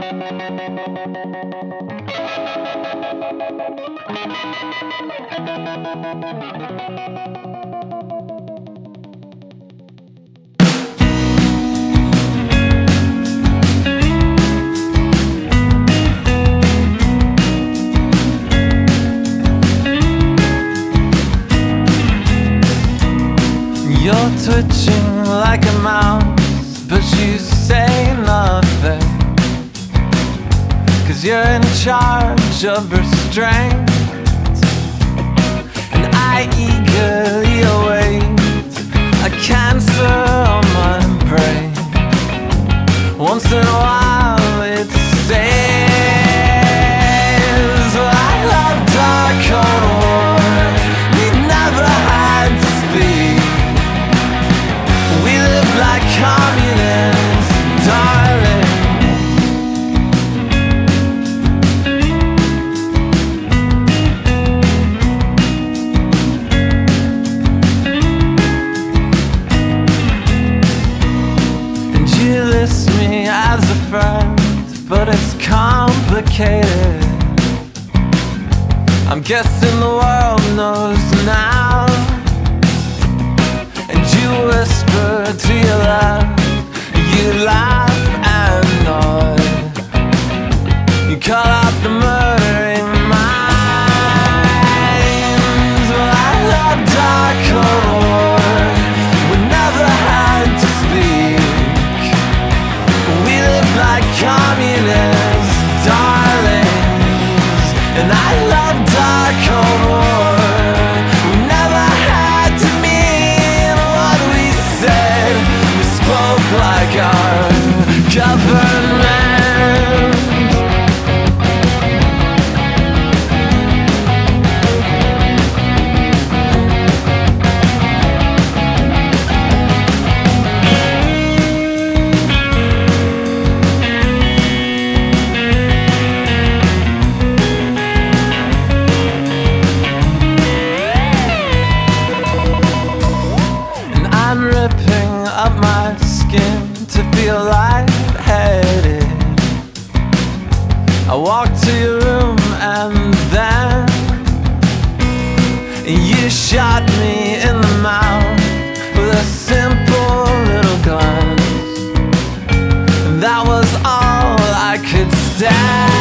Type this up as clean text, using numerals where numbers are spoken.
You're twitching like a mouse, but you say nothing, 'cause you're in charge of restraint. And I eagerly await a cancer on my brain. Once in a while it says, well, I love dark cold war. We never had to speak. We live like communists, darling. And you list me as a friend, but it's complicated. I'm guessing the world knows now. And you whisper to your left, you laugh and nod. You call out the murdering minds. Well, I love dark cold war. We never had to speak. We live like communists, darlings. And I love dark cold war. We never had to mean what we said. We spoke like our government. I'm ripping up my skin to feel lightheaded. I walk to your room and then you shot me in the mouth with a simple little glance. That was all I could stand.